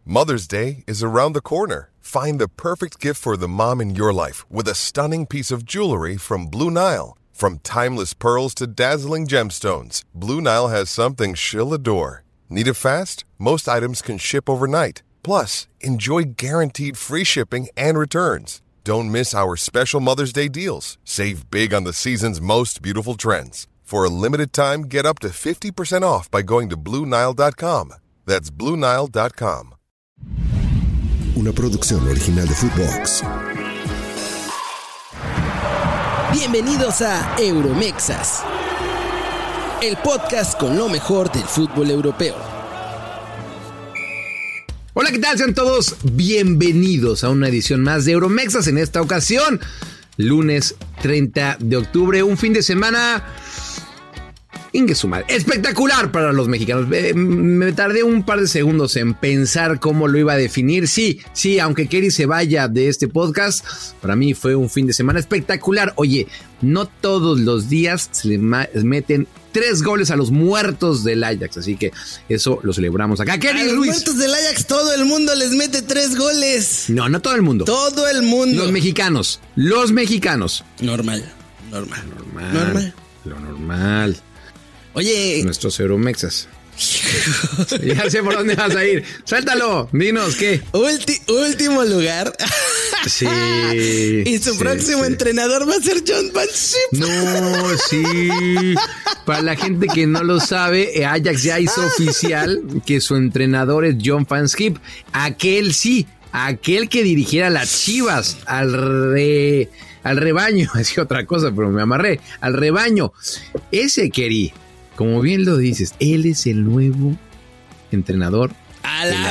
Mother's Day is around the corner. Find the perfect gift for the mom in your life with a stunning piece of jewelry from Blue Nile. From timeless pearls to dazzling gemstones, Blue Nile has something she'll adore. Need it fast? Most items can ship overnight. Plus, enjoy guaranteed free shipping and returns. Don't miss our special Mother's Day deals. Save big on the season's most beautiful trends. For a limited time, get up to 50% off by going to BlueNile.com. That's BlueNile.com. Una producción original de Footbox. Bienvenidos a Euromexas, el podcast con lo mejor del fútbol europeo. Hola, ¿qué tal? Sean todos bienvenidos a una edición más de Euromexas en esta ocasión. Lunes 30 de octubre, un fin de semana espectacular para los mexicanos. Me tardé un par de segundos en pensar cómo lo iba a definir. Sí, aunque Kerry se vaya de este podcast, para mí fue un fin de semana espectacular. Oye, no todos los días se le meten 3 goles a los muertos del Ajax, así que eso lo celebramos acá. Kerry, a los Ruiz. Muertos del Ajax, todo el mundo les mete 3 goles. No todo el mundo. Todo el mundo. Los mexicanos. Normal. Lo normal. Oye. Nuestros Euromexas. Ya sé por dónde vas a ir. Suéltalo, dinos, ¿qué? Último lugar. Sí. Y su próximo entrenador va a ser John Van Schip. No, sí. Para la gente que no lo sabe, Ajax ya hizo oficial que su entrenador es John Van Schip. Aquel que dirigiera las Chivas al rebaño. Decía otra cosa, pero me amarré. Al rebaño. Ese Kerry, como bien lo dices, él es el nuevo entrenador. ¡A la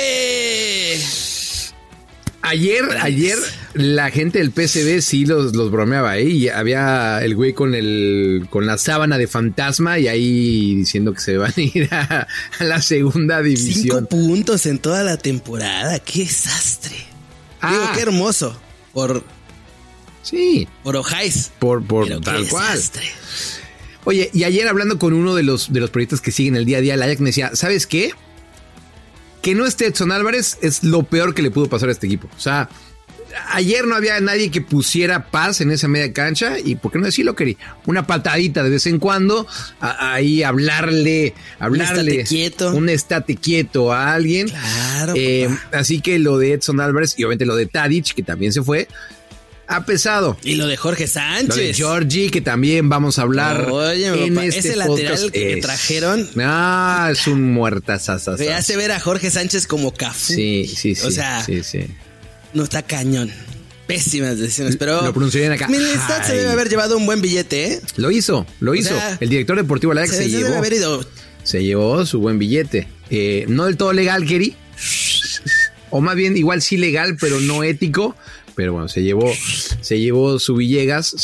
vez! Ayer la gente del PSV sí los bromeaba ahí. Y había el güey con la sábana de fantasma y ahí diciendo que se van a ir a la segunda división. 5 puntos en toda la temporada. ¡Qué desastre! Digo, qué hermoso. Por Ojáis. Por tal cual. Oye, y ayer hablando con uno de los periodistas que siguen el día a día, el Ajax me decía, ¿sabes qué? Que no esté Edson Álvarez es lo peor que le pudo pasar a este equipo. O sea, ayer no había nadie que pusiera paz en esa media cancha y, ¿por qué no decirlo, Kerry? Una patadita de vez en cuando, ahí hablarle. Un estate quieto a alguien. Claro. Así que lo de Edson Álvarez y obviamente lo de Tadic, que también se fue, ha pesado. Y lo de Jorge Sánchez. Lo de Georgie, que también vamos a hablar. Oye, en papá, este ese lateral que trajeron. Es un muertazazazo. Me hace ver a Jorge Sánchez como Cafú. Sí. O sea, sí. No está cañón. Pésimas decisiones, pero lo pronunciarían acá. Milestad se debe haber llevado un buen billete, ¿eh? Lo hizo. O sea, el director deportivo de la Ajax se llevó su buen billete. No del todo legal, Kerry. O más bien, igual sí legal, pero no ético. Pero bueno, se llevó su Villegas.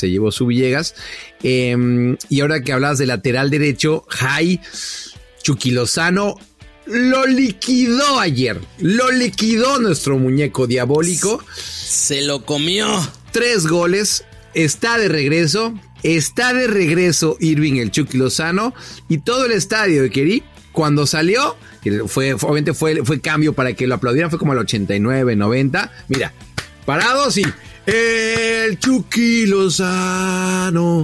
Y ahora que hablabas de lateral derecho, Chucky Lozano lo liquidó ayer. Lo liquidó nuestro muñeco diabólico. Se lo comió. 3 goles. Está de regreso Irving el Chucky Lozano. Y todo el estadio de Kerry, cuando salió, obviamente fue cambio para que lo aplaudieran, fue como al 89, 90. Mira, parados y el Chucky Lozano.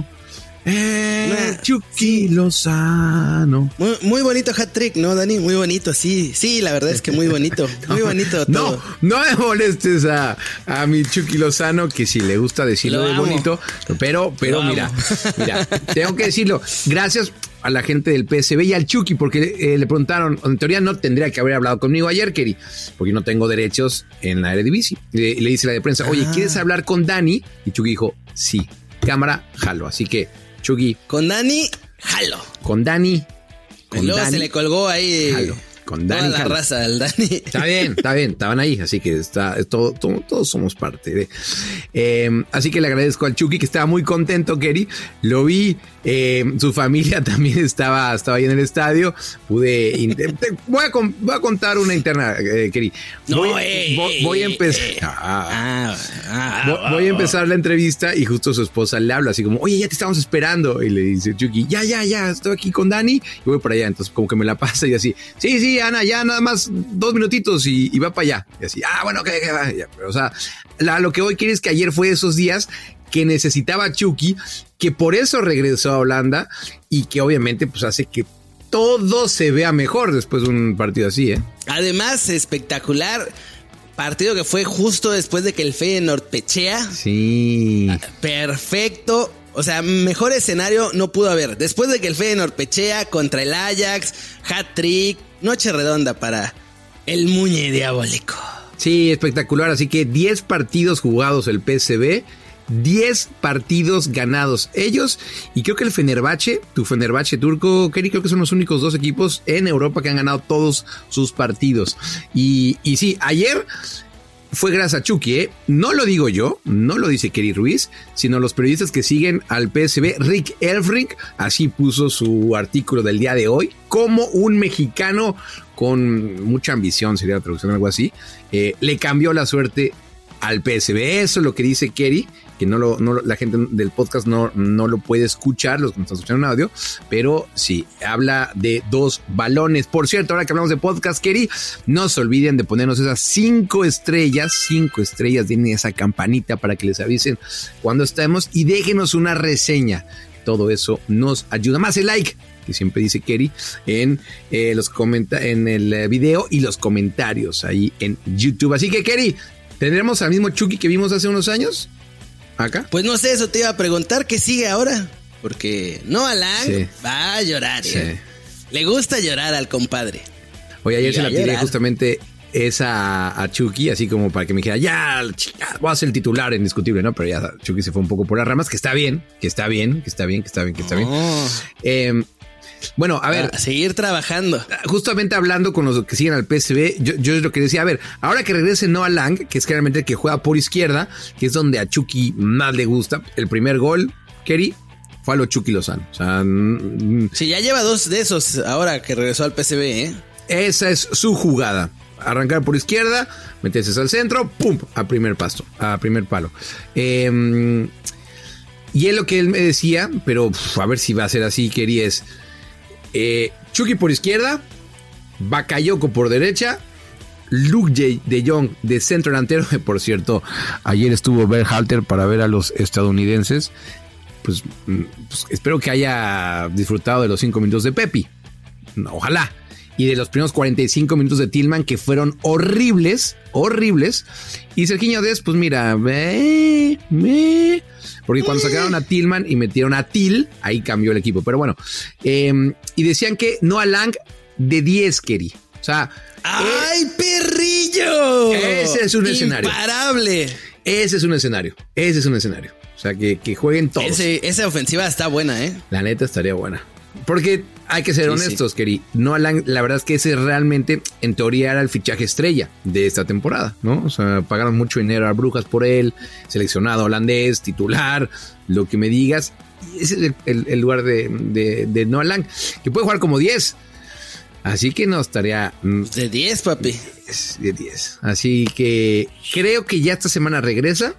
Chucky Lozano. Muy bonito hat-trick, ¿no, Dani? Muy bonito, sí, la verdad es que muy bonito. Muy bonito todo. No me molestes a mi Chucky Lozano, que sí le gusta decirlo de bonito, pero mira, tengo que decirlo. Gracias a la gente del PSV y al Chucky, porque le preguntaron, en teoría no tendría que haber hablado conmigo ayer, Kerry, porque no tengo derechos en la Eredivisie. Le dice la de prensa, oye, ¿quieres hablar con Dani? Y Chucky dijo, sí, cámara, jalo. Así que, Chucky. Con Dani, jalo. Con Dani. Luego se le colgó ahí. Jalo. Con Dani. Toda la raza del Dani. Está bien, estaban ahí, así que todos somos parte de. Así que le agradezco al Chucky, que estaba muy contento, Kerry. Lo vi, su familia también estaba ahí en el estadio. Voy a contar una interna, Kerry. Voy a empezar. Voy a empezar la entrevista y justo su esposa le habla así como, oye, ya te estamos esperando. Y le dice Chucky, ya, estoy aquí con Dani y voy para allá. Entonces como que me la pasa y así, sí, Ana, ya nada más 2 minutitos y va para allá. Y así, bueno, que va. Pero, o sea, lo que hoy quiere es que ayer fue esos días que necesitaba Chucky, que por eso regresó a Holanda y que obviamente pues hace que todo se vea mejor después de un partido así, ¿eh? Además, espectacular partido que fue justo después de que el Feyenoord pechea. Sí. Perfecto. O sea, mejor escenario no pudo haber. Después de que el Feyenoord pechea contra el Ajax, hat-trick, noche redonda para el Muñe diabólico. Sí, espectacular. Así que 10 partidos jugados el PSV, 10 partidos ganados ellos. Y creo que el Fenerbahce, tu Fenerbahce turco, Kerry, creo que son los únicos 2 equipos en Europa que han ganado todos sus partidos. Y sí, ayer fue gracias a Chucky, ¿eh? No lo digo yo, no lo dice Kerry Ruiz, sino los periodistas que siguen al PSV. Rick Elfrink así puso su artículo del día de hoy, como un mexicano con mucha ambición, sería la traducción, algo así, le cambió la suerte al PSV. Eso es lo que dice Kerry, que la gente del podcast no lo puede escuchar, los que nos están escuchando en audio, pero sí, habla de 2 balones. Por cierto, ahora que hablamos de podcast, Kerry, no se olviden de ponernos esas 5 estrellas, tienen esa campanita para que les avisen cuando estemos y déjenos una reseña. Todo eso nos ayuda. Más el like, que siempre dice Kerry, en el video y los comentarios ahí en YouTube. Así que, Kerry, ¿tendremos al mismo Chucky que vimos hace unos años acá? Pues no sé, eso te iba a preguntar, ¿qué sigue ahora? Porque Noah Lang va a llorar, ¿eh? Le gusta llorar al compadre. Oye, ayer se la tiré justamente esa a Chucky, así como para que me dijera, ya, voy a ser el titular indiscutible, ¿no? Pero ya Chucky se fue un poco por las ramas, que está bien. Bueno, a ver. A seguir trabajando. Justamente hablando con los que siguen al PSV, yo es lo que decía, a ver, ahora que regrese Noah Lang, que es generalmente el que juega por izquierda, que es donde a Chucky más le gusta, el primer gol, Kerry, fue a lo Chucky Lozano. O sea, sí, ya lleva 2 de esos ahora que regresó al PSV, ¿eh? Esa es su jugada. Arrancar por izquierda, meterse al centro, pum, a primer palo. Y es lo que él me decía, pero a ver si va a ser así, Kerry, es Chucky por izquierda, Bakayoko por derecha, Luke de Jong de centro delantero. Por cierto, ayer estuvo Berhalter para ver a los estadounidenses. Pues espero que haya disfrutado de los 5 minutos de Pepi. Ojalá. Y de los primeros 45 minutos de Tillman, que fueron horribles. Y Sergiño Dest, pues mira, porque cuando sacaron a Tillman y metieron a Till, ahí cambió el equipo. Pero bueno, y decían que Noah Lang de 10, Kerry. O sea, ¡ay, perrillo! Ese es un escenario. Imparable. Ese es un escenario. O sea, que jueguen todos. Esa ofensiva está buena, ¿eh? La neta estaría buena. Porque hay que ser honestos, Kerry. Noah Lang, la verdad es que ese realmente, en teoría, era el fichaje estrella de esta temporada, ¿no? O sea, pagaron mucho dinero a Brujas por él, seleccionado holandés, titular, lo que me digas. Ese es el lugar de Noah Lang, que puede jugar como 10. Así que no estaría... De 10, papi. De 10. Así que creo que ya esta semana regresa.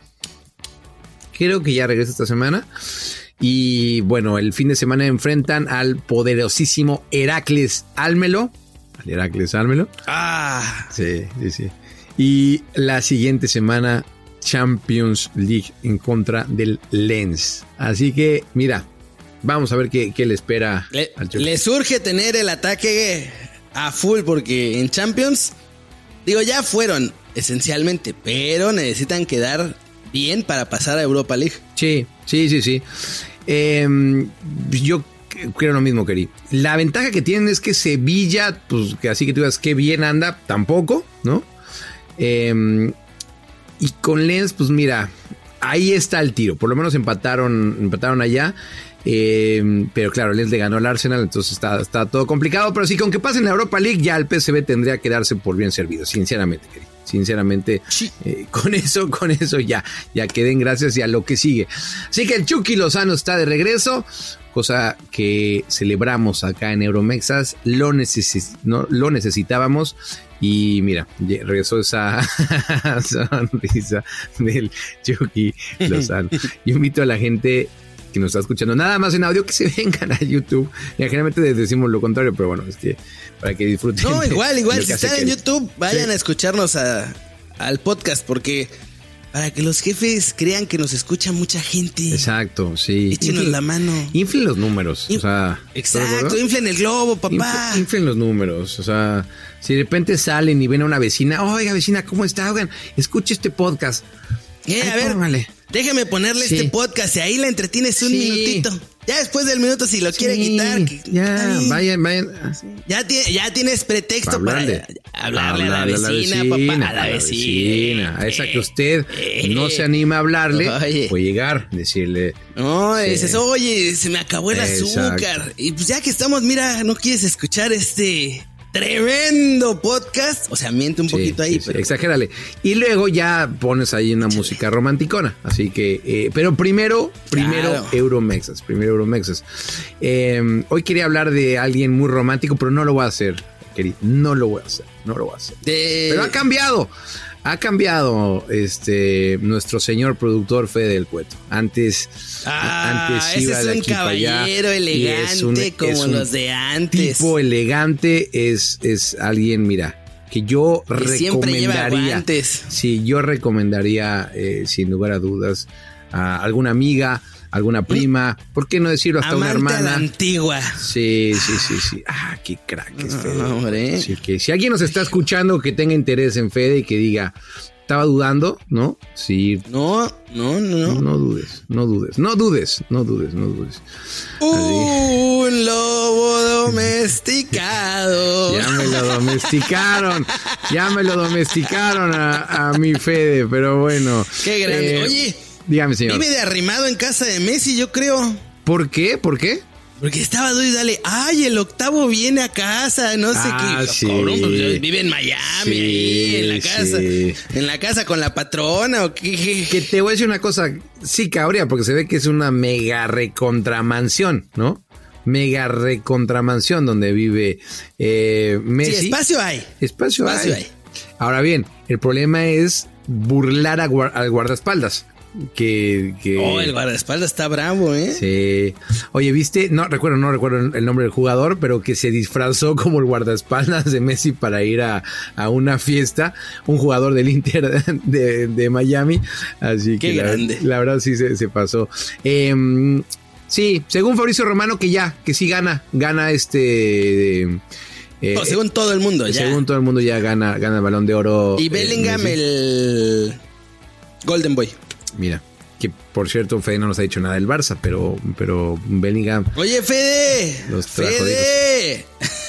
Esta semana. Y bueno, el fin de semana enfrentan al poderosísimo Heracles Almelo. Sí. Y la siguiente semana, Champions League en contra del Lens. Así que, mira, vamos a ver qué le espera al Chucky. Le surge tener el ataque a full porque en Champions, digo, ya fueron esencialmente, pero necesitan quedar bien para pasar a Europa League. Sí. Yo creo lo mismo, Kerry. La ventaja que tienen es que Sevilla, pues que así que tú digas que bien anda, tampoco, ¿no? Y con Lens, pues mira, ahí está el tiro. Por lo menos empataron allá. Pero claro, Lens le ganó al Arsenal, entonces está todo complicado. Pero sí, con que pasen la Europa League, ya el PSV tendría que darse por bien servido, sinceramente, Kerry. Sí. Con eso ya que den gracias y a lo que sigue. Así que el Chucky Lozano está de regreso, cosa que celebramos acá en Euromexas. Lo necesitábamos. Y mira, regresó esa sonrisa del Chucky Lozano. Yo invito a la gente que nos está escuchando nada más en audio, que se vengan a YouTube. Y generalmente les decimos lo contrario, pero bueno, es que para que disfruten. No, igual, si están en Kerry. YouTube, vayan a escucharnos al podcast, porque para que los jefes crean que nos escucha mucha gente. Exacto, sí. Échenos la mano. Inflen los números, o sea. Exacto, inflen el globo, papá. Inflen los números, o sea, si de repente salen y ven a una vecina, oiga vecina, ¿cómo está? Oigan, escuche este podcast. Ay, A ver, póngale. déjeme ponerle Sí. este podcast y ahí la entretienes un Sí. minutito. Ya después del minuto, si lo quiere quitar. Ya, vayan. Ya tienes pretexto para hablarle a la vecina, papá. A la vecina. A esa que usted no se anima a hablarle, Oye. puede llegar, decirle. No, Sí. dices, oye, se me acabó el Exacto. azúcar. Y pues ya que estamos, mira, ¿no quieres escuchar este tremendo podcast? O sea, miente un poquito ahí, pero exagérale. Y luego ya pones ahí una música romanticona. Así que, pero primero Claro. Euromexas. Hoy quería hablar de alguien muy romántico, pero no lo voy a hacer, querido. No lo voy a hacer. Pero ha cambiado nuestro señor productor Fede del Cueto. Antes ese iba es de un aquí para allá, caballero y elegante como los de antes. Tipo elegante, es alguien, mira, que yo Que siempre lleva recomendaría. guantes. Sí, yo recomendaría, sin lugar a dudas, a alguna amiga, alguna prima, ¿por qué no decirlo? Hasta Amante una a la hermana. antigua. Sí. Qué crack es Fede. Hombre. Así que si alguien nos está escuchando que tenga interés en Fede y que diga, estaba dudando, ¿no? Sí. No. No dudes. Un lobo domesticado. Ya me lo domesticaron a mi Fede, pero bueno. Qué grande. Oye, dígame, señor. vive de arrimado en casa de Messi, yo creo. ¿Por qué? Porque estaba dale, ay, el octavo viene a casa, no sé qué. Sí. Cabrón, pues, vive en Miami, Sí, ahí, en la casa. sí. En la casa con la patrona, ¿o qué? Que te voy a decir una cosa, sí cabría, porque se ve que es una mega recontramansión, ¿no? Mega recontramansión donde vive Messi. Sí, espacio hay. Espacio hay. Ahora bien, el problema es burlar al guardaespaldas. El guardaespaldas está bravo, ¿eh? Sí. Oye, ¿viste? No recuerdo el nombre del jugador, pero que se disfrazó como el guardaespaldas de Messi para ir a una fiesta. Un jugador del Inter de Miami. Así Qué que grande. La verdad sí se pasó. Sí, según Fabrizio Romano, que sí gana según todo el mundo, ya. Según todo el mundo ya gana el Balón de Oro. Y Bellingham, Messi. el Golden Boy. Mira, que por cierto, Fede no nos ha dicho nada del Barça, pero Bellingham. Oye, Fede. Los trajo Fede.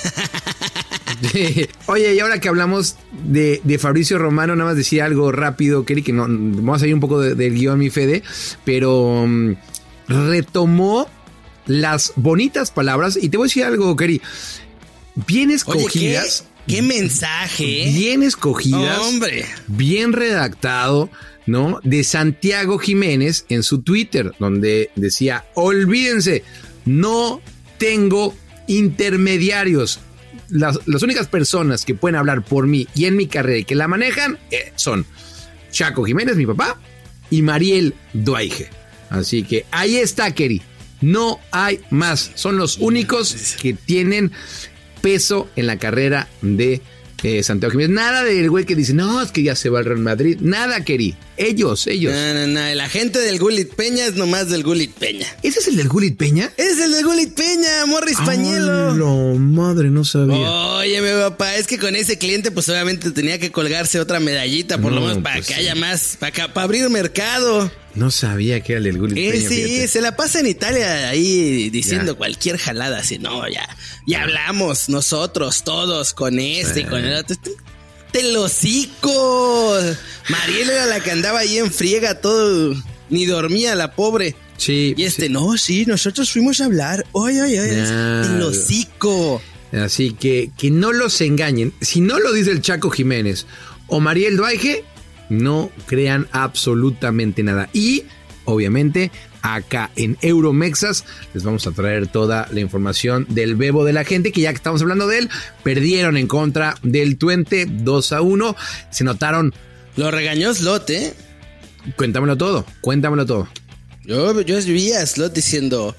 Oye, y ahora que hablamos de Fabrizio Romano, nada más decir algo rápido, Kerry, que no vamos a ir un poco del guión, mi Fede, pero retomó las bonitas palabras, y te voy a decir algo, Kerry, bien escogidas. Oye, ¿qué mensaje? Bien escogidas. Hombre. Bien redactado, ¿no? De Santiago Jiménez en su Twitter, donde decía, olvídense, no tengo intermediarios. Las únicas personas que pueden hablar por mí y en mi carrera y que la manejan son Chaco Jiménez, mi papá, y Mariel Duaige. Así que ahí está, Kerry. No hay más. Son los únicos que tienen peso en la carrera de Santiago Jiménez. Nada del güey que dice, no, es que ya se va al Real Madrid. Nada, Kerry. Ellos. No. El agente del Gullit Peña es nomás del Gullit Peña. ¿Ese es el del Gullit Peña? Es el del Gullit Peña, Morris Pañuelo. No, madre, no sabía. Oye, mi papá, es que con ese cliente, pues obviamente tenía que colgarse otra medallita, por lo menos para pues que sí. haya más, para abrir mercado. No sabía que era el del Gullit Peña. Sí, fíjate. se la pasa en Italia ahí diciendo Ya. cualquier jalada, así, no, ya hablamos nosotros todos con este y con el otro. ¡Te lo hocico! Mariela era la que andaba ahí en friega, todo, ni dormía la pobre. Sí. Y nosotros fuimos a hablar. Oye, Ya. ¡te lo hocico! Así que no los engañen. Si no lo dice el Chaco Jiménez o Mariel Duaige, no crean absolutamente nada. Y, obviamente, acá en Euromexas les vamos a traer toda la información del bebo de la gente, que ya que estamos hablando de él, perdieron en contra del Twente 2-1. Se notaron. Lo regañó Slot, ¿eh? Cuéntamelo todo. Yo vi a Slot diciendo...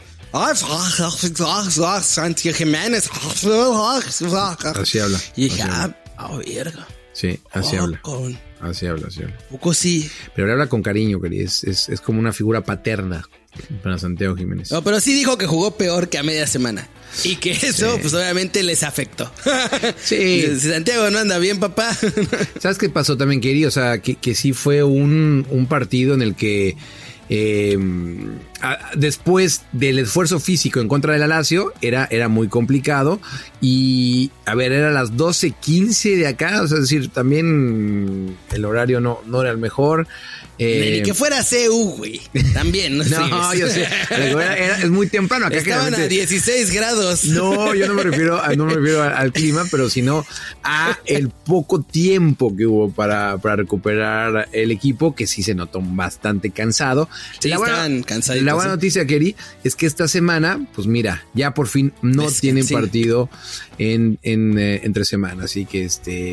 Santiago Jiménez. Así habla. Y dije, verga. Sí, así habla. Así habla. Poco sí. Pero le habla con cariño, querido. Es como una figura paterna para Santiago Jiménez. No, pero sí dijo que jugó peor que a media semana. Y que eso, pues obviamente les afectó. Sí. Si Santiago no anda bien, papá. ¿Sabes qué pasó también, querido? O sea, que sí fue un partido en el que después del esfuerzo físico en contra del Lazio era muy complicado. Y a ver, era las 12:15 de acá, o sea, es decir, también el horario no era el mejor. Ni que fuera CU, güey. También, no sé. No, yo sé. Es muy temprano acá. Estaban a 16 grados. No, yo no me refiero al clima, pero sino a el poco tiempo que hubo para recuperar el equipo, que sí se notó bastante cansado. Sí, estaban cansaditos. La buena noticia, Kerry, es que esta semana, pues mira, ya por fin no tienen partido entre semanas, así que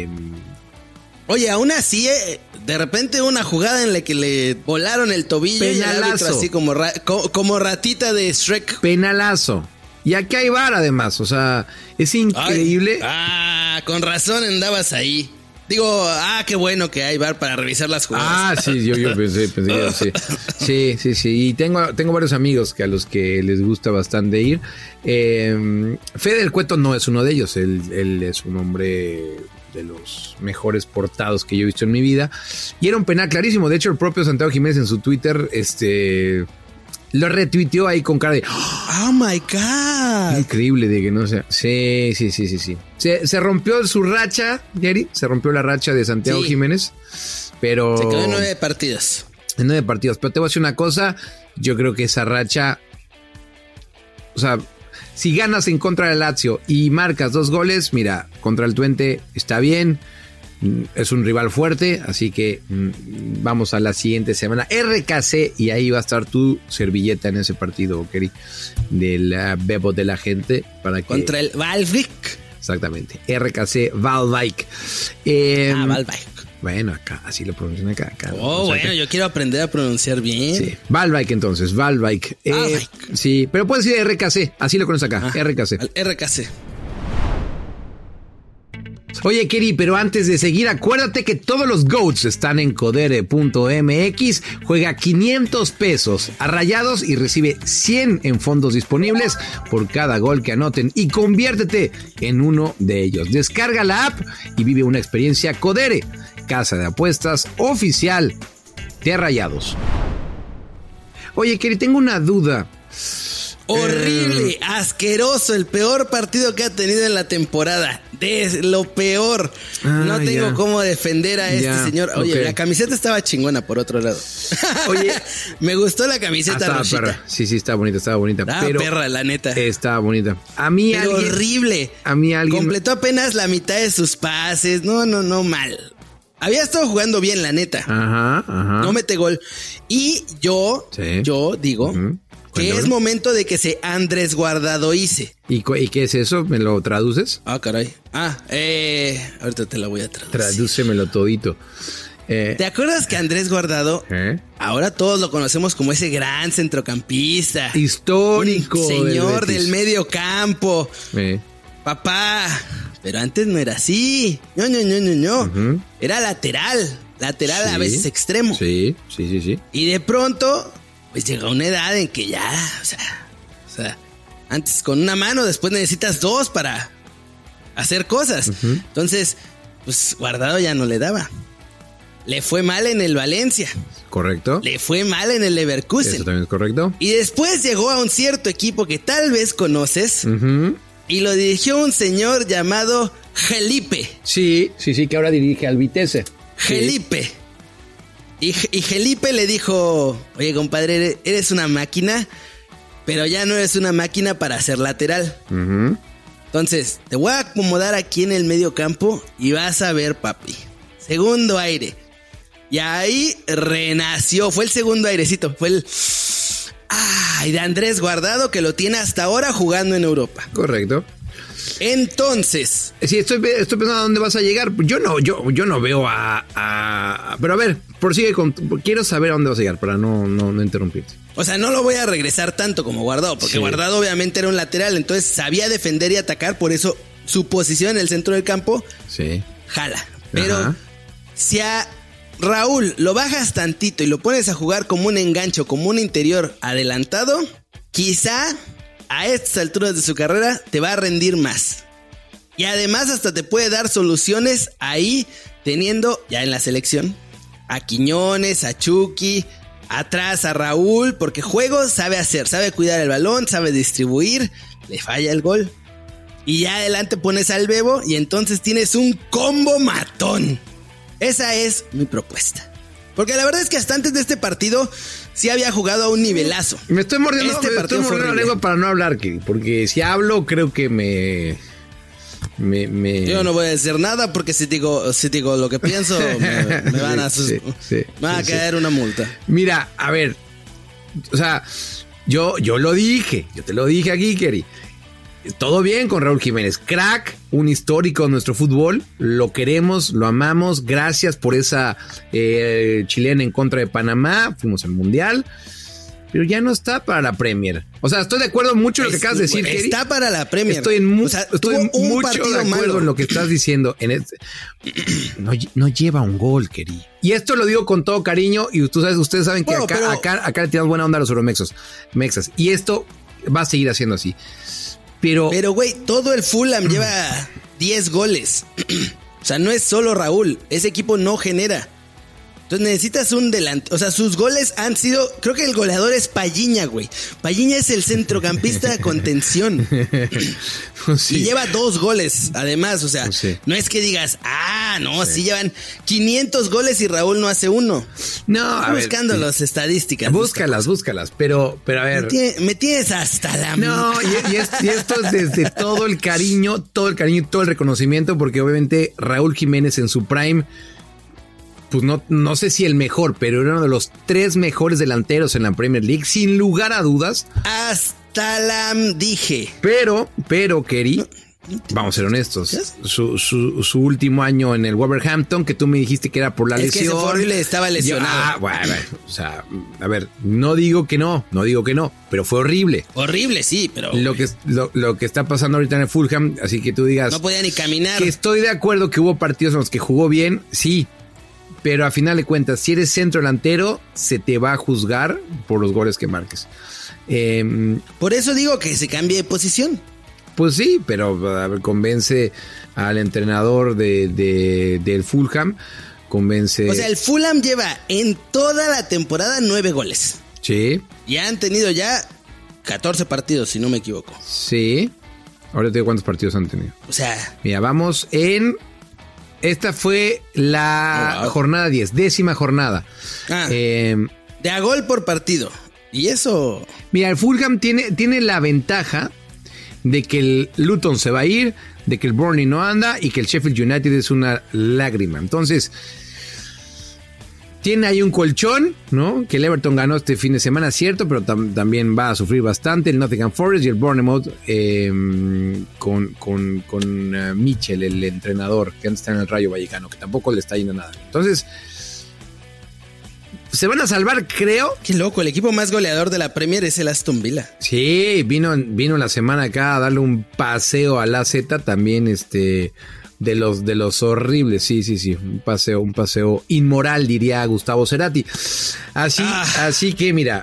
Oye, aún así, de repente una jugada en la que le volaron el tobillo penalazo. Y el árbitro así como ratita de Shrek. Penalazo. Y aquí hay VAR además, o sea, es increíble. Con razón andabas ahí. Digo, qué bueno que hay VAR para revisar las jugadas. Sí, yo pensé que sí. Y tengo varios amigos a los que les gusta bastante ir. Fede del Cueto no es uno de ellos, él es un hombre de los mejores portados que yo he visto en mi vida. Y era un penal clarísimo. De hecho, el propio Santiago Jiménez en su Twitter, lo retuiteó ahí con cara de... ¡Oh, my God! Increíble de que no sea... Sí. Se rompió su racha, Jerry. Se rompió la racha de Santiago Jiménez. Pero... Se quedó en 9 partidos. En 9 partidos. Pero te voy a decir una cosa. Yo creo que esa racha... O sea... Si ganas en contra del Lazio y marcas 2 goles, mira, contra el Twente está bien, es un rival fuerte, así que vamos a la siguiente semana. RKC, y ahí va a estar tu servilleta en ese partido, Kerry, del bebo de la gente. Contra el Valvik. Exactamente, RKC Valvik. Valvik. Bueno, acá, así lo pronuncian acá. Bueno, yo quiero aprender a pronunciar bien. Sí, Valvik entonces, Valvik. Sí, pero puedes decir RKC, así lo conoces acá, RKC. RKC. Oye, Kerry, pero antes de seguir, acuérdate que todos los GOATs están en codere.mx. Juega 500 pesos a Rayados y recibe 100 en fondos disponibles por cada gol que anoten y conviértete en uno de ellos. Descarga la app y vive una experiencia Codere, casa de apuestas oficial de Rayados. Oye, Kerry, tengo una duda. Horrible, asqueroso, el peor partido que ha tenido en la temporada. De lo peor. No tengo cómo defender a este señor. Oye, la camiseta estaba chingona por otro lado. Oye, me gustó la camiseta rosita. Perra. Sí, estaba bonita. Pero perra, la neta. Estaba bonita. A mí pero alguien... horrible. A mí alguien... Completó apenas la mitad de sus pases. No, mal. Había estado jugando bien, la neta. Ajá. No mete gol. Y yo digo... Que es momento de que se Andrés Guardadoice. ¿Y qué es eso? ¿Me lo traduces? Caray. Ahorita te la voy a traducir. Tradúcemelo todito. ¿Te acuerdas que Andrés Guardado, ahora todos lo conocemos como ese gran centrocampista? Histórico. Señor del medio campo. Papá, pero antes no era así. No. Era lateral. Lateral, a veces extremo. Sí. Y de pronto... Pues llega una edad en que ya, o sea, antes con una mano, después necesitas 2 para hacer cosas. Entonces, pues Guardado ya no le daba. Le fue mal en el Valencia. Correcto. Le fue mal en el Leverkusen. Eso también es correcto. Y después llegó a un cierto equipo que tal vez conoces. Y lo dirigió un señor llamado Felipe. Sí, que ahora dirige al Vitesse. Felipe. Y Felipe le dijo, oye, compadre, eres una máquina, pero ya no eres una máquina para ser lateral. Entonces, te voy a acomodar aquí en el medio campo y vas a ver, papi. Segundo aire. Y ahí renació, fue el segundo airecito, fue el... de Andrés Guardado, que lo tiene hasta ahora jugando en Europa. Correcto. Entonces... Sí, estoy pensando a dónde vas a llegar. Yo no veo a pero a ver, prosigue quiero saber a dónde vas a llegar para no interrumpirte. O sea, no lo voy a regresar tanto como Guardado, porque Guardado obviamente era un lateral, entonces sabía defender y atacar, por eso su posición en el centro del campo jala. Pero si a Raúl lo bajas tantito y lo pones a jugar como un engancho, como un interior adelantado, quizá a estas alturas de su carrera te va a rendir más. Y además hasta te puede dar soluciones ahí, teniendo ya en la selección a Quiñones, a Chucky, atrás a Raúl, porque juego sabe hacer, sabe cuidar el balón, sabe distribuir, le falla el gol. Y ya adelante pones al Bebo y entonces tienes un combo matón. Esa es mi propuesta. Porque la verdad es que hasta antes de este partido sí había jugado a un nivelazo. Me estoy mordiendo, la lengua para no hablar, porque si hablo creo que me... Yo no voy a decir nada porque si digo lo que pienso me van a caer una multa. Mira, a ver, o sea, yo lo dije, yo te lo dije aquí, Kerry. Todo bien con Raúl Jiménez, crack, un histórico de nuestro fútbol, lo queremos, lo amamos, gracias por esa chilena en contra de Panamá, fuimos al Mundial. Pero ya no está para la Premier. O sea, estoy de acuerdo mucho en lo que acabas de decir, Kerry. Está para la Premier. Estoy mucho de acuerdo en lo que estás diciendo. No lleva un gol, Kerry. Y esto lo digo con todo cariño. Y ustedes saben que acá le tiramos buena onda a los euromexas. Y esto va a seguir haciendo así. Pero güey, todo el Fulham lleva 10 goles. O sea, no es solo Raúl. Ese equipo no genera. Entonces necesitas un delante. O sea, sus goles han sido... Creo que el goleador es Palhinha, güey. Palhinha es el centrocampista de contención. Y lleva 2 goles, además. O sea, no es que digas... sí llevan 500 goles y Raúl no hace uno. No, Estoy buscando las estadísticas. Búscalas. Pero a ver... Me tienes hasta la... No, y esto es desde todo el cariño, todo el reconocimiento, porque obviamente Raúl Jiménez en su prime... Pues no sé si el mejor, pero era uno de los 3 mejores delanteros en la Premier League, sin lugar a dudas. Hasta la dije. Pero, Kerry, vamos a ser honestos. Su último año en el Wolverhampton, que tú me dijiste que era por la lesión. Que ese fue horrible, estaba lesionado. Bueno, o sea, a ver, no digo que no, pero fue horrible. Horrible, sí, pero... Lo que está pasando ahorita en el Fulham, así que tú digas... No podía ni caminar. Que estoy de acuerdo que hubo partidos en los que jugó bien, sí. Pero a final de cuentas, si eres centro delantero, se te va a juzgar por los goles que marques. Por eso digo que se cambie de posición. Pues sí, pero a ver, convence al entrenador del Fulham. Convence... O sea, el Fulham lleva en toda la temporada 9 goles. Sí. Y han tenido ya 14 partidos, si no me equivoco. Sí. Ahora te digo cuántos partidos han tenido. O sea... Mira, vamos en... Esta fue la jornada 10, 10ª jornada. De a gol por partido. Y eso... Mira, el Fulham tiene la ventaja de que el Luton se va a ir, de que el Burnley no anda y que el Sheffield United es una lágrima. Entonces, tiene ahí un colchón, ¿no? Que el Everton ganó este fin de semana, cierto, pero también va a sufrir bastante. El Nottingham Forest y el Bournemouth con Mitchell, el entrenador que antes está en el Rayo Vallecano, que tampoco le está yendo nada. Entonces, se van a salvar, creo. Qué loco, el equipo más goleador de la Premier es el Aston Villa. Sí, vino la semana acá a darle un paseo al AZ también, de los horribles, sí, un paseo inmoral, diría Gustavo Cerati. Así que mira,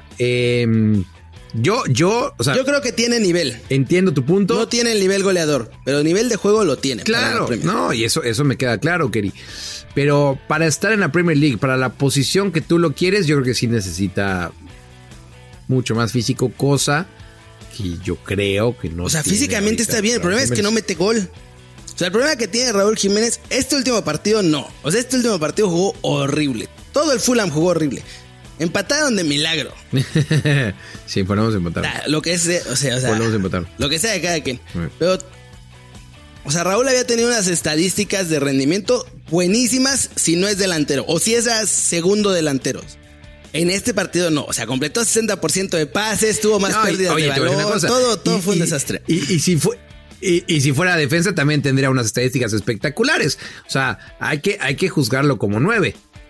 yo creo que tiene nivel. Entiendo tu punto. No tiene el nivel goleador, pero el nivel de juego lo tiene. Claro, no, y eso me queda claro, Kerry. Pero para estar en la Premier League, para la posición que tú lo quieres, yo creo que sí necesita mucho más físico, cosa que yo creo que no. O sea, físicamente está bien, el problema es que no mete gol. O sea, el problema que tiene Raúl Jiménez, este último partido no. O sea, este último partido jugó horrible. Todo el Fulham jugó horrible. Empataron de milagro. Sí, podemos empatar. Lo que es, podemos empatar. Lo que sea de cada quien. Pero, o sea, Raúl había tenido unas estadísticas de rendimiento buenísimas si no es delantero. O si es segundo delantero. En este partido no. O sea, completó 60% de pases, tuvo más pérdidas de balón. Todo fue un desastre. Y si fuera defensa también tendría unas estadísticas espectaculares. O sea, hay que juzgarlo como 9.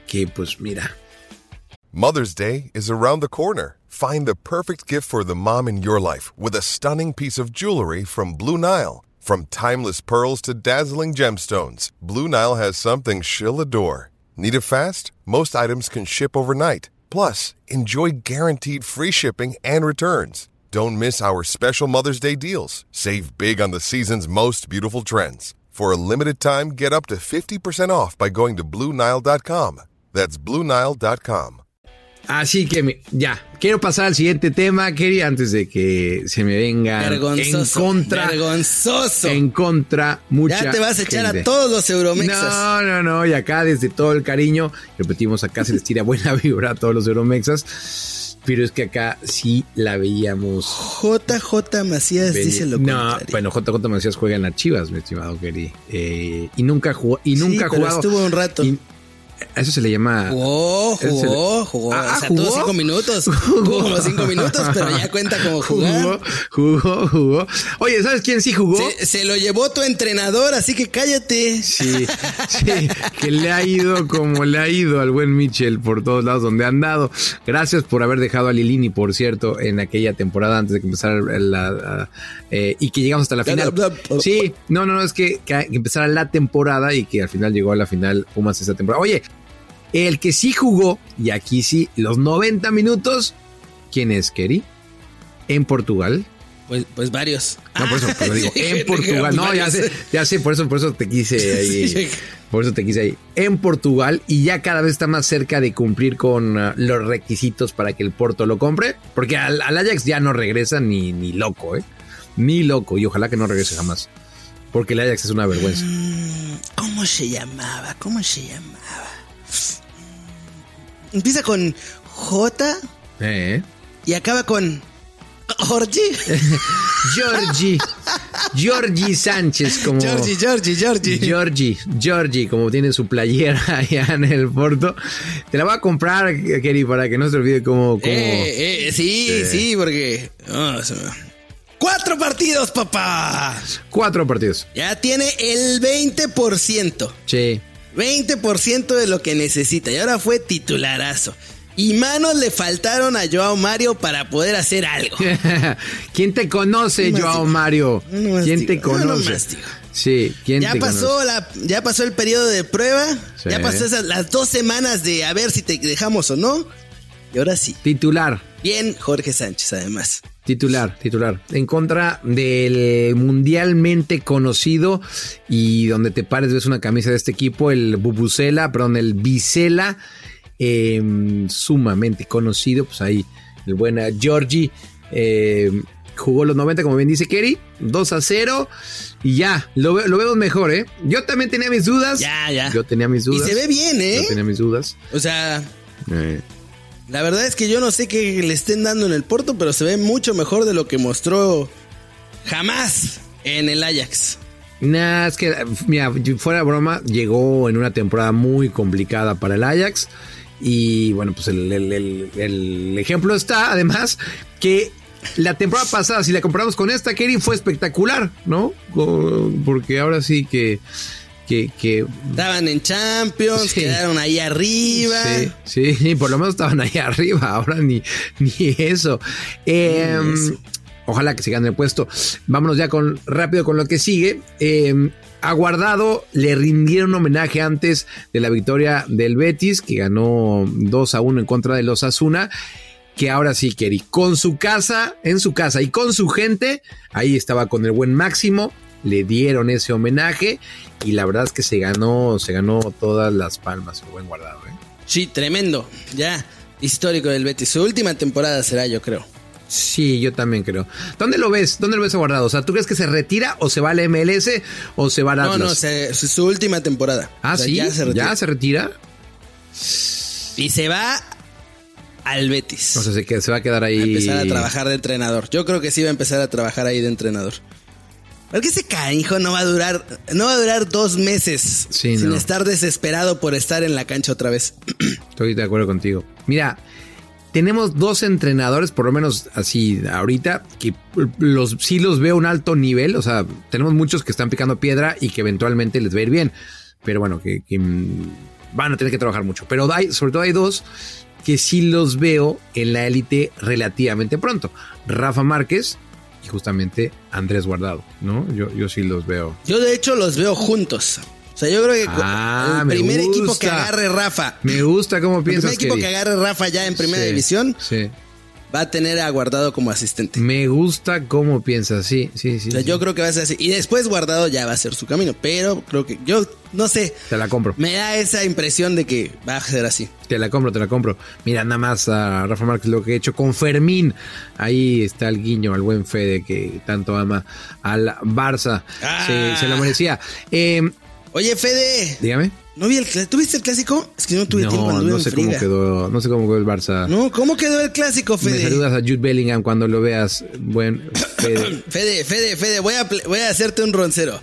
que pues mira. Mother's Day is around the corner. Find the perfect gift for the mom in your life with a stunning piece of jewelry from Blue Nile. From timeless pearls to dazzling gemstones, Blue Nile has something she'll adore. Need it fast? Most items can ship overnight. Plus, enjoy guaranteed free shipping and returns. Don't miss our special Mother's Day deals. Save big on the season's most beautiful trends. For a limited time, get up to 50% off by going to BlueNile.com. That's BlueNile.com. Así que ya, quiero pasar al siguiente tema, Kerry, antes de que se me venga vergonzoso, en contra mucha ya te vas a echar gente. A todos los euromexas. No, y acá desde todo el cariño, repetimos, acá se les tira buena vibra a todos los euromexas, pero es que acá sí la veíamos. JJ Macías dice lo contrario. Bueno, JJ Macías juega en las Chivas, mi estimado Kerry, y nunca jugó, sí, ha jugado. Estuvo un rato. A eso se le llama... Jugó. O sea, ¿jugó? todos 5 minutos. Jugó como 5 minutos, pero ya cuenta como jugar. Jugó. Oye, ¿sabes quién sí jugó? Se lo llevó tu entrenador, así que cállate. Sí, que le ha ido como le ha ido al buen Mitchell por todos lados donde ha andado. Gracias por haber dejado a Lilini, por cierto, en aquella temporada antes de que empezara y que llegamos hasta la final. Sí, no, es que empezara la temporada y que al final llegó a la final Pumas esa temporada. Oye, el que sí jugó, y aquí sí, los 90 minutos, ¿quién es, Kerry? En Portugal. Pues varios. No, por eso pues lo digo, en Portugal. No, ya sé, por eso te quise ahí. Sí. Por eso te quise ahí. En Portugal, y ya cada vez está más cerca de cumplir con los requisitos para que el Porto lo compre, porque al Ajax ya no regresa ni loco, ni loco, y ojalá que no regrese jamás, porque el Ajax es una vergüenza. ¿Cómo se llamaba? Empieza con J y acaba con Georgie Sánchez, como Georgie, como tiene su playera allá en el Porto. Te la voy a comprar, Kerry, para que no se olvide cómo. Sí, porque 4 partidos, papá. 4 partidos. Ya tiene el 20%. Sí. 20% de lo que necesita. Y ahora fue titularazo. Y manos le faltaron a Joao Mario para poder hacer algo. ¿Quién te conoce, Joao Mario? ¿Quién te conoce? Sí, ¿quién te conoce? Ya pasó el periodo de prueba. Sí. Ya pasó las 2 semanas de a ver si te dejamos o no. Y ahora sí. Titular. Bien, Jorge Sánchez, además. Titular. En contra del mundialmente conocido y donde te pares ves una camisa de este equipo, el Vizela, sumamente conocido. Pues ahí el buen Georgie jugó los 90, como bien dice Kerry, 2-0 y ya, lo vemos mejor, Yo también tenía mis dudas. Ya. Yo tenía mis dudas. Y se ve bien, Yo tenía mis dudas. O sea... La verdad es que yo no sé qué le estén dando en el Porto, pero se ve mucho mejor de lo que mostró jamás en el Ajax. Nah, es que, mira, fuera de broma, llegó en una temporada muy complicada para el Ajax. Y bueno, pues el ejemplo está, además, que la temporada pasada, si la comparamos con esta, Kerry, fue espectacular, ¿no? Porque ahora sí que estaban en Champions, sí. Quedaron ahí arriba. Sí, por lo menos estaban ahí arriba. Ahora ni eso. Ojalá que se gane el puesto. Vámonos ya rápido con lo que sigue. A Guardado le rindieron un homenaje antes de la victoria del Betis, que ganó 2-1 en contra del Osasuna. Que ahora sí, Kerry, en su casa y con su gente, ahí estaba con el buen Máximo. Le dieron ese homenaje y la verdad es que se ganó todas las palmas, el buen Guardado, Sí, tremendo, ya, histórico del Betis. Su última temporada será, yo creo. Sí, yo también creo. ¿Dónde lo ves a Guardado? O sea, ¿tú crees que se retira o se va a la MLS o se va a Atlas? No, su última temporada. Ah, ¿sí? ¿Ya se retira? Y se va al Betis. O sea, se va a quedar ahí. A empezar a trabajar de entrenador. Yo creo que sí va a empezar a trabajar ahí de entrenador. Porque ese canijo no va a durar 2 meses sin estar desesperado por estar en la cancha otra vez. Estoy de acuerdo contigo. Mira, tenemos 2 entrenadores, por lo menos así ahorita, que sí los veo a un alto nivel. O sea, tenemos muchos que están picando piedra y que eventualmente les va a ir bien. Pero bueno, que van a tener que trabajar mucho. Pero sobre todo hay dos que sí los veo en la élite relativamente pronto. Rafa Márquez y justamente Andrés Guardado, ¿no? Yo sí los veo. Yo de hecho los veo juntos. O sea, yo creo que el primer equipo que agarre Rafa. Me gusta cómo piensas. El primer equipo que agarre Rafa ya en primera división. Sí. Va a tener a Guardado como asistente. Me gusta cómo piensas, sí. O sea, yo creo que va a ser así. Y después Guardado ya va a ser su camino. Pero creo que yo, no sé. Te la compro. Me da esa impresión de que va a ser así. Te la compro. Mira, nada más a Rafa Márquez lo que he hecho con Fermín. Ahí está el guiño, al buen Fede que tanto ama al Barça. Se lo merecía. Oye, Fede. Dígame. ¿No vi ¿Tú viste el clásico? Es que no tuve tiempo cuando no sé cómo quedó. No sé cómo quedó el Barça. No, ¿cómo quedó el clásico, Fede? Me saludas a Jude Bellingham cuando lo veas. Buen Fede. Fede, voy a hacerte un roncero.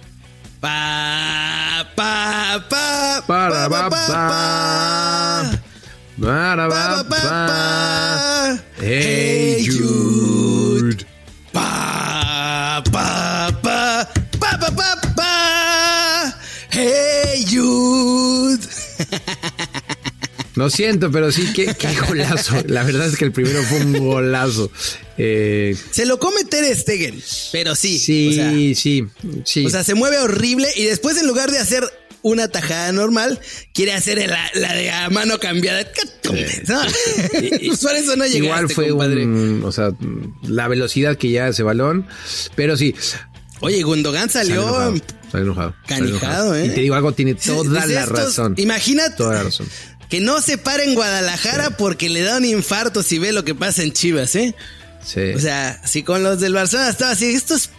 Pa pa pa para pa pa pa pa. Hey Jude. Pa pa pa pa pa pa pa. Hey Jude. Lo siento, pero sí, qué golazo. La verdad es que el primero fue un golazo. Se lo come Ter Stegen, pero sí. Sí. O sea, se mueve horrible y después en lugar de hacer una tajada normal, quiere hacer la de a mano cambiada. ¿No? Pues por eso no llegaste, igual fue compadre. O sea, la velocidad que lleva ese balón, pero sí. Oye, Gundogan salió enojado. Canijado, Y te digo algo, tiene toda la razón. Imagínate. Toda la razón. Que no se para en Guadalajara porque le da un infarto si ve lo que pasa en Chivas, ¿eh? Sí. O sea, si con los del Barcelona estaba así, estos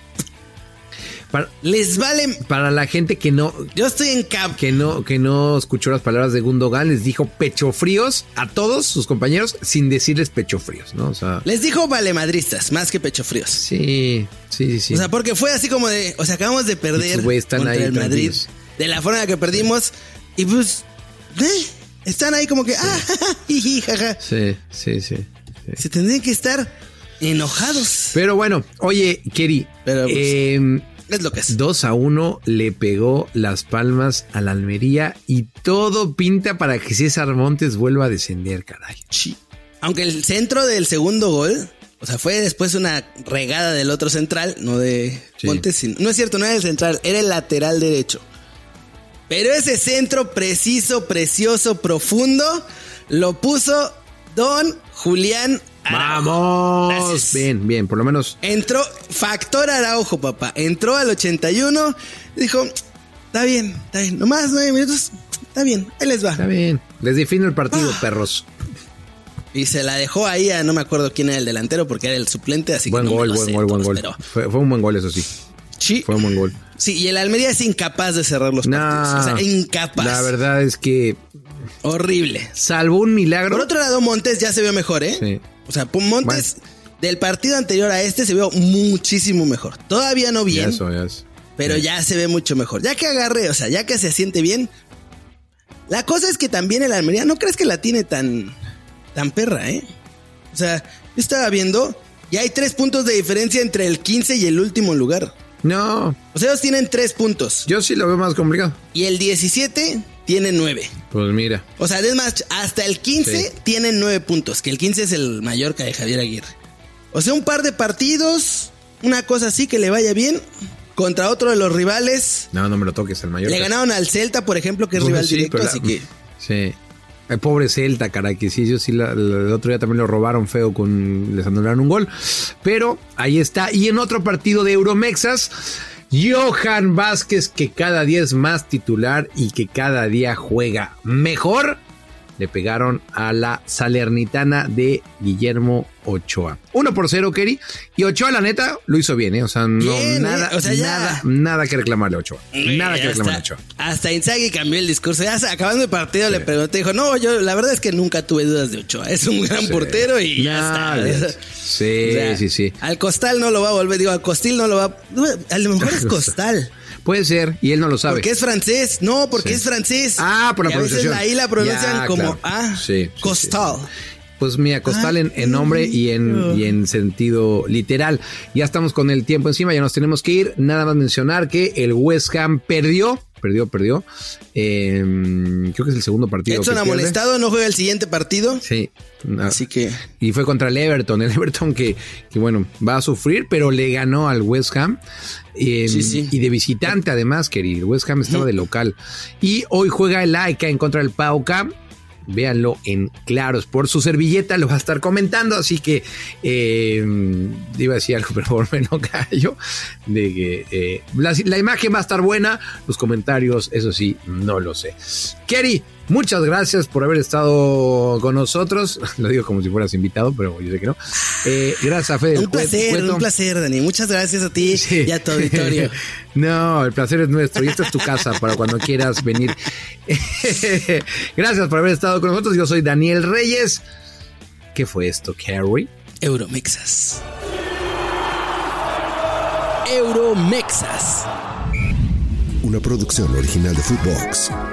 les valen. Para la gente que no. Yo estoy en cap. Que no escuchó las palabras de Gundogan, les dijo pecho fríos a todos sus compañeros sin decirles pecho fríos, ¿no? O sea. Les dijo valemadristas, más que pecho fríos. Sí. O sea, porque fue así como de. O sea, acabamos de perder contra el Madrid. De la forma en la que perdimos. Y pues. Están ahí como que. Jaja. Sí. Se tendrían que estar enojados. Pero bueno, oye, Keri. Pero pues, es lo que es. 2-1 le pegó las palmas a la Almería y todo pinta para que César Montes vuelva a descender, caray. Sí. Aunque el centro del segundo gol, o sea, fue después una regada del otro central, no de Montes. Sino, no es cierto, no era el central, era el lateral derecho. Pero ese centro preciso, precioso, profundo, lo puso Don Julián Araujo. ¡Vamos! Gracias. Bien, por lo menos. Entró, factor Araujo, papá. Entró al 81, dijo, está bien. Nomás 9 minutos, está bien, ahí les va. Está bien, les defino el partido, perros. Y se la dejó ahí a no me acuerdo quién era el delantero porque era el suplente, así buen que gol. Pero... Fue un buen gol, eso sí. Sí. Fue un buen gol. Sí, y el Almería es incapaz de cerrar los partidos. O sea, incapaz. La verdad es que... Horrible. Salvo un milagro. Por otro lado, Montes ya se vio mejor, ¿eh? Sí. O sea, Montes del partido anterior a este se vio muchísimo mejor. Todavía no bien. Eso. Pero ya se ve mucho mejor. Ya que agarre, o sea, ya que se siente bien. La cosa es que también el Almería, ¿no crees que la tiene tan perra, eh? O sea, yo estaba viendo y hay 3 puntos de diferencia entre el 15 y el último lugar. No. O sea, ellos tienen 3 puntos. Yo sí lo veo más complicado. Y el 17 tiene 9. Pues mira. O sea, es más, hasta el 15 tienen 9 puntos, que el 15 es el Mallorca de Javier Aguirre. O sea, un par de partidos, una cosa así que le vaya bien, contra otro de los rivales. No me lo toques, el Mallorca. Le ganaron al Celta, por ejemplo, que es rival directo, así que... Sí. El pobre Celta, caray, que sí, yo sí, el otro día también lo robaron feo, les anularon un gol. Pero ahí está. Y en otro partido de Euromexas, Johan Vázquez, que cada día es más titular y que cada día juega mejor, le pegaron a la Salernitana de Guillermo Ochoa. 1-0, Keri. Y Ochoa, la neta, lo hizo bien, ¿eh? O sea, bien, nada que reclamarle a Ochoa. Nada que reclamarle a Ochoa. Hasta Inzaghi cambió el discurso. Ya acabando el partido le pregunté, dijo, no, yo la verdad es que nunca tuve dudas de Ochoa. Es un gran portero y ya está. Sí, o sea, sí. Al Costal no lo va a volver, digo, al Costil no lo va a lo mejor es Costal. Puede ser, y él no lo sabe. Porque es francés. No, porque es francés. Ah, por la pronunciación. A veces ahí la pronuncian como Costal. Pues mira, Costal en nombre y en sentido literal. Ya estamos con el tiempo encima, ya nos tenemos que ir. Nada más mencionar que el West Ham perdió Perdió. Creo que es el segundo partido. Edson amonestado, no juega el siguiente partido. Sí. Así que... Y fue contra el Everton. El Everton que bueno, va a sufrir, pero le ganó al West Ham. Sí. Y de visitante además, querido. El West Ham estaba de local. Y hoy juega el AEK en contra del PAOK. Véanlo en Claro Sport. Su servilleta lo va a estar comentando, así que iba a decir algo, pero por me no callo. De que la imagen va a estar buena, los comentarios, eso sí, no lo sé. Kerry, muchas gracias por haber estado con nosotros. Lo digo como si fueras invitado, pero yo sé que no. Gracias a Fede. Un placer, Dani. Muchas gracias a ti y a tu auditorio. No, el placer es nuestro y esta es tu casa para cuando quieras venir. Gracias por haber estado con nosotros. Yo soy Daniel Reyes. ¿Qué fue esto, Kerry? Euromexas. Una producción original de Footbox.